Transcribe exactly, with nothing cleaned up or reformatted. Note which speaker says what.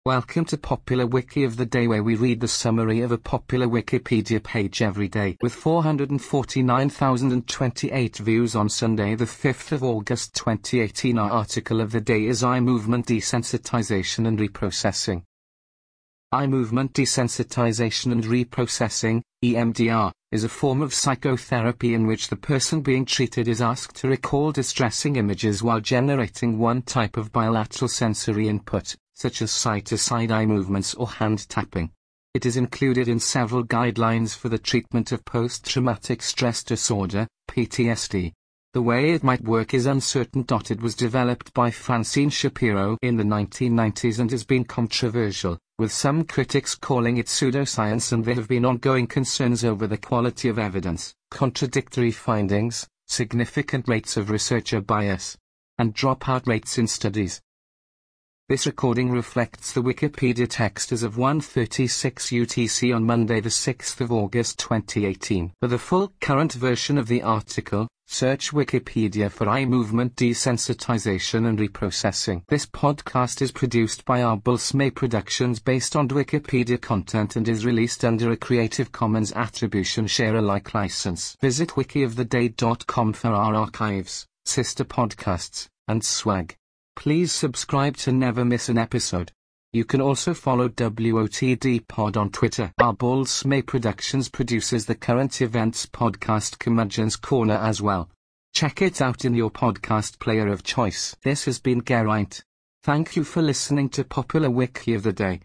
Speaker 1: Welcome to Popular Wiki of the Day, where we read the summary of a popular Wikipedia page every day. With four hundred forty-nine thousand twenty-eight views on Sunday the fifth of August twenty eighteen, our article of the day is Eye Movement Desensitization and Reprocessing. Eye movement desensitization and reprocessing, E M D R, is a form of psychotherapy in which the person being treated is asked to recall distressing images while generating one type of bilateral sensory input, such as side-to-side eye movements or hand tapping. It is included in several guidelines for the treatment of post-traumatic stress disorder, P T S D. The way it might work is uncertain. It was developed by Francine Shapiro in the nineteen nineties and has been controversial, with some critics calling it pseudoscience, and there have been ongoing concerns over the quality of evidence, contradictory findings, significant rates of researcher bias, and dropout rates in studies. This recording reflects the Wikipedia text as of one thirty-six U T C on Monday the sixth of August twenty eighteen. For the full current version of the article, search Wikipedia for Eye Movement Desensitization and Reprocessing. This podcast is produced by Arbulsme Productions based on Wikipedia content and is released under a Creative Commons Attribution Share Alike license. Visit wiki of the day dot com for our archives, sister podcasts, and swag. Please subscribe to never miss an episode. You can also follow W O T D Pod on Twitter. Arbulsme Productions produces the current events podcast Curmudgeon's Corner as well. Check it out in your podcast player of choice. This has been Geraint. Thank you for listening to Popular Wiki of the Day.